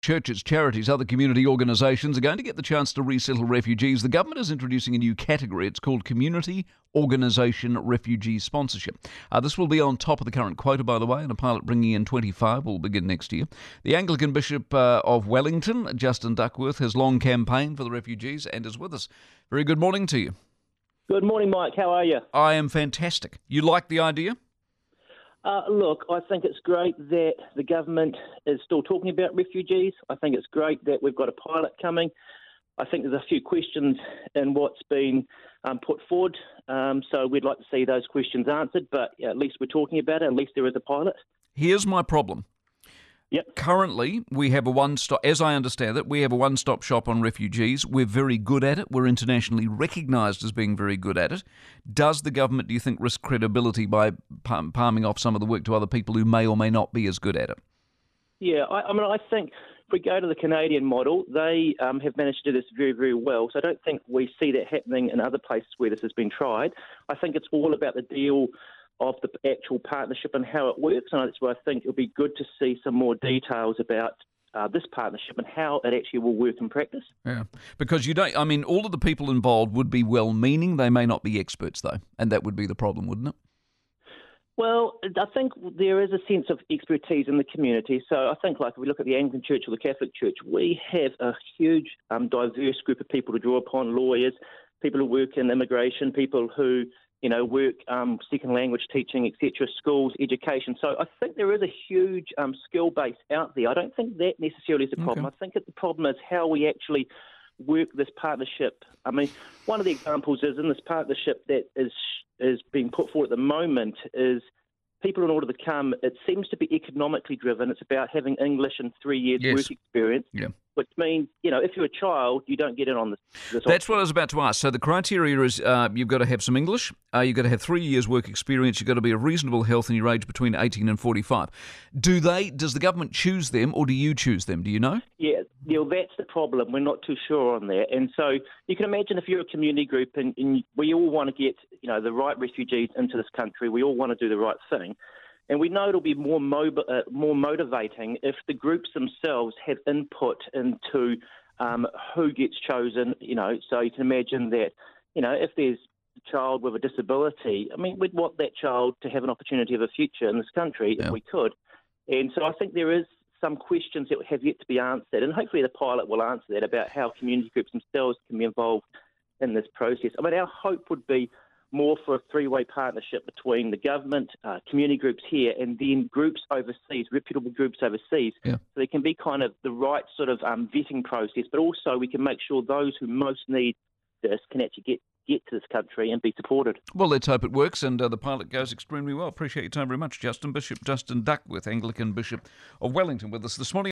Churches, charities, other community organisations are going to get the chance to resettle refugees. The government is introducing a new category. It's called Community Organisation Refugee Sponsorship. This will be on top of the current quota, by the way, and a pilot bringing in 25 will begin next year. The Anglican Bishop of Wellington, Justin Duckworth, has long campaigned for the refugees and is with us. Very good morning to you. Good morning, Mike. How are you? I am fantastic. You like the idea? Look, I think it's great that the government is still talking about refugees. I think it's great that we've got a pilot coming. I think there's a few questions in what's been put forward, so we'd like to see those questions answered, but at least we're talking about it, at least there is a pilot. Here's my problem. Yep. Currently, we have a one-stop, as I understand it, we have a one-stop shop on refugees. We're very good at it. We're internationally recognised as being very good at it. Does the government, do you think, risk credibility by palming off some of the work to other people who may or may not be as good at it? Yeah, I think if we go to the Canadian model, they have managed to do this very, very well. So I don't think we see that happening in other places where this has been tried. I think it's all about the deal of the actual partnership and how it works, and that's why I think it'll be good to see some more details about this partnership and how it actually will work in practice. Yeah, because all of the people involved would be well-meaning. They may not be experts, though, and that would be the problem, wouldn't it? Well, I think there is a sense of expertise in the community. So I think, like, if we look at the Anglican Church or the Catholic Church, we have a huge, diverse group of people to draw upon: lawyers, people who work in immigration, people who work second language teaching, etc., schools, education. So I think there is a huge skill base out there. I don't think that necessarily is a problem. Okay. I think that the problem is how we actually work this partnership. I mean, one of the examples is in this partnership that is being put forward at the moment is people, in order to come, it seems to be economically driven. It's about having English and 3 years work experience, which means, if you're a child, you don't get in on this. That's what I was about to ask. So the criteria is you've got to have some English, you've got to have 3 years work experience, you've got to be of reasonable health, and your age between 18 and 45. Does the government choose them, or do you choose them? Do you know? Yeah, that's the problem. We're not too sure on that. And so you can imagine if you're a community group and we all want to get, the right refugees into this country, we all want to do the right thing. And we know it'll be more motivating if the groups themselves have input into who gets chosen. So you can imagine that, if there's a child with a disability, we'd want that child to have an opportunity of a future in this country if we could. And so I think there is some questions that have yet to be answered, and hopefully the pilot will answer that, about how community groups themselves can be involved in this process. Our hope would be more for a three-way partnership between the government, community groups here, and then groups overseas, reputable groups overseas. Yeah. So there can be kind of the right sort of vetting process, but also we can make sure those who most need this can actually get to this country and be supported. Well, let's hope it works, and the pilot goes extremely well. Appreciate your time very much, Justin Duckworth, Anglican Bishop of Wellington, with us this morning.